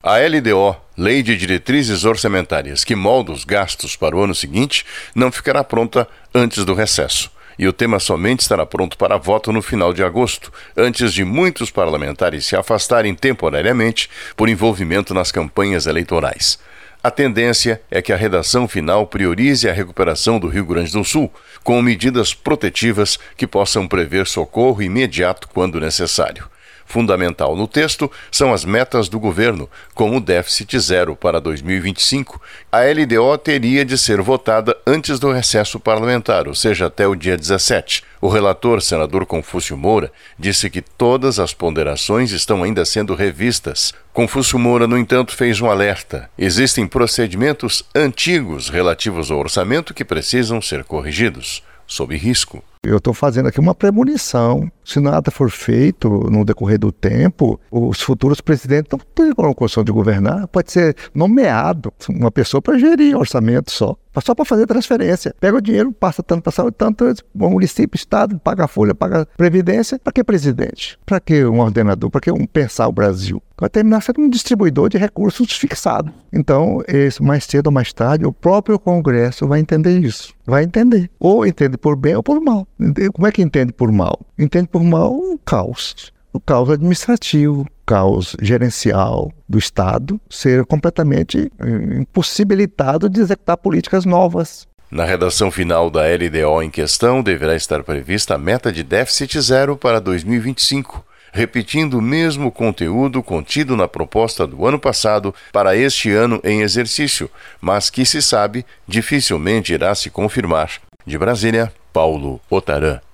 A LDO, Lei de Diretrizes Orçamentárias, que molda os gastos para o ano seguinte, não ficará pronta antes do recesso. E o tema somente estará pronto para voto no final de agosto, antes de muitos parlamentares se afastarem temporariamente por envolvimento nas campanhas eleitorais. A tendência é que a redação final priorize a recuperação do Rio Grande do Sul, com medidas protetivas que possam prever socorro imediato quando necessário. Fundamental no texto são as metas do governo, como o déficit zero para 2025. A LDO teria de ser votada antes do recesso parlamentar, ou seja, até o dia 17. O relator, senador Confúcio Moura, disse que todas as ponderações estão ainda sendo revistas. Confúcio Moura, no entanto, fez um alerta. Existem procedimentos antigos relativos ao orçamento que precisam ser corrigidos, sob risco. Eu estou fazendo aqui uma premonição. Se nada for feito no decorrer do tempo, os futuros presidentes não têm condição de governar. Pode ser nomeado uma pessoa para gerir orçamento só para fazer transferência. Pega o dinheiro, passa tanto para saúde, tanto o município, estado, paga a folha, paga a previdência. Para que presidente? Para que um ordenador? Para que pensar o Brasil? Vai terminar sendo um distribuidor de recursos fixado. Então, mais cedo ou mais tarde, o próprio Congresso vai entender isso. Vai entender. Ou entende por bem ou por mal. Como é que entende por mal? Entende por mal o caos. O caos administrativo, o caos gerencial do Estado ser completamente impossibilitado de executar políticas novas. Na redação final da LDO em questão, deverá estar prevista a meta de déficit zero para 2025, repetindo o mesmo conteúdo contido na proposta do ano passado para este ano em exercício, mas que, se sabe, dificilmente irá se confirmar. De Brasília, Paulo Otarã.